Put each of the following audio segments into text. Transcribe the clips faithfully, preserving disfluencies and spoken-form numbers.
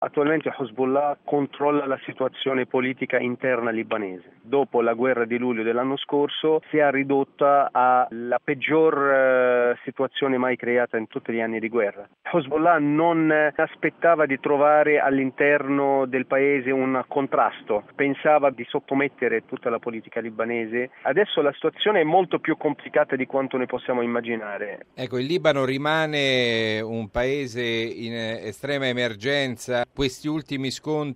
Attualmente Hezbollah controlla la situazione politica interna libanese. Dopo la guerra di luglio dell'anno scorso si è ridotta alla peggior eh, situazione mai creata in tutti gli anni di guerra. Hezbollah non aspettava di trovare all'interno del paese un contrasto, pensava di sottomettere tutta la politica libanese. Adesso la situazione è molto più complicata di quanto ne possiamo immaginare. Ecco, il Libano rimane un paese in estrema emergenza. Questi ultimi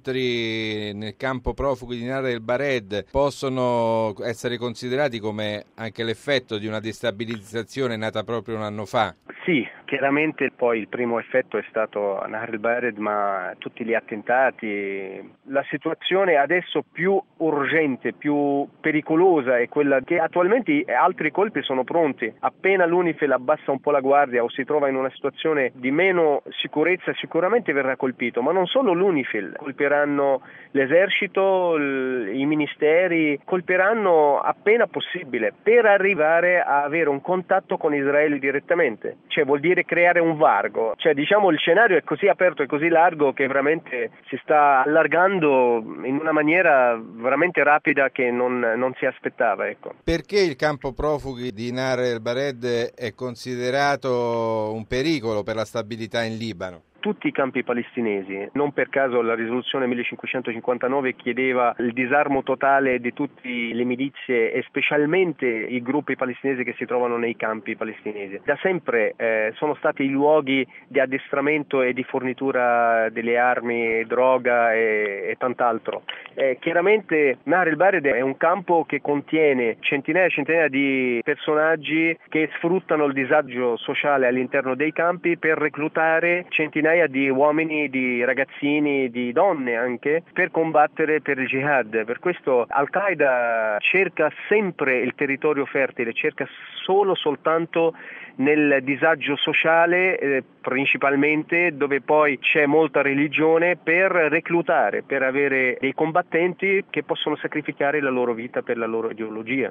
scontri nel campo profughi di Nar el-Bared possono essere considerati come anche l'effetto di una destabilizzazione nata proprio un anno fa? Sì, chiaramente poi il primo effetto è stato a Nar el-Bared, ma tutti gli attentati. La situazione adesso più urgente, più pericolosa è quella che attualmente altri colpi sono pronti. Appena l'UNIFIL abbassa un po' la guardia o si trova in una situazione di meno sicurezza, sicuramente verrà colpito, ma non solo l'UNIFIL, colpiranno l'esercito, i ministeri, colpiranno appena possibile per arrivare a avere un contatto con Israele direttamente. Cioè vuol dire creare un vargo, cioè diciamo il scenario è così aperto e così largo che veramente si sta allargando in una maniera veramente rapida che non, non si aspettava. Ecco. Perché il campo profughi di Nar el-Bared è considerato un pericolo per la stabilità in Libano? Tutti i campi palestinesi, non per caso la risoluzione millecinquecentocinquantanove chiedeva il disarmo totale di tutte le milizie e specialmente i gruppi palestinesi che si trovano nei campi palestinesi. Da sempre eh, sono stati i luoghi di addestramento e di fornitura delle armi, droga e, e tant'altro. Eh, chiaramente Nar el-Bared è un campo che contiene centinaia e centinaia di personaggi che sfruttano il disagio sociale all'interno dei campi per reclutare centinaia di uomini, di ragazzini, di donne anche, per combattere per il jihad. Per questo Al-Qaeda cerca sempre il territorio fertile, cerca solo soltanto nel disagio sociale, eh, principalmente dove poi c'è molta religione, per reclutare, per avere dei combattenti che possono sacrificare la loro vita per la loro ideologia.